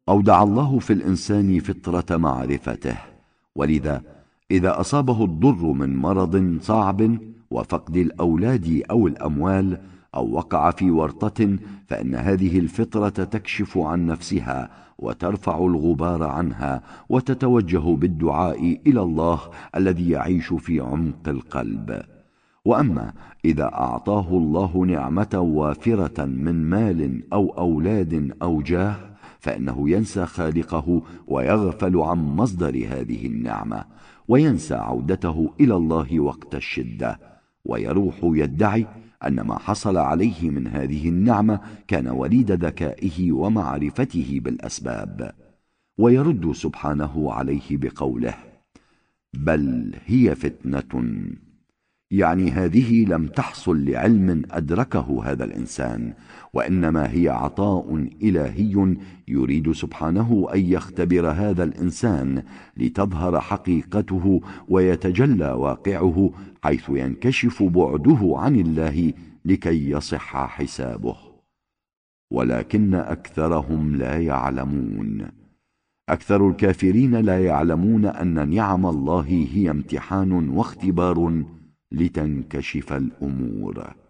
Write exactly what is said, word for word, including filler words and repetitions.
أودع الله في الإنسان فطرة معرفته، ولذا إذا أصابه الضر من مرض صعب وفقد الأولاد أو الأموال أو وقع في ورطة، فإن هذه الفطرة تكشف عن نفسها وترفع الغبار عنها وتتوجه بالدعاء إلى الله الذي يعيش في عمق القلب. وأما إذا أعطاه الله نعمة وافرة من مال أو أولاد أو جاه، فإنه ينسى خالقه ويغفل عن مصدر هذه النعمة، وينسى عودته إلى الله وقت الشدة، ويروح يدعي أن ما حصل عليه من هذه النعمة كان وليد ذكائه ومعرفته بالأسباب. ويرد سبحانه عليه بقوله: بل هي فتنة، يعني هذه لم تحصل لعلم أدركه هذا الإنسان، وإنما هي عطاء إلهي يريد سبحانه أن يختبر هذا الإنسان لتظهر حقيقته ويتجلى واقعه، حيث ينكشف بعده عن الله لكي يصح حسابه. ولكن أكثرهم لا يعلمون. أكثر الكافرين لا يعلمون أن نعم الله هي امتحان واختبار لتنكشف الأمور.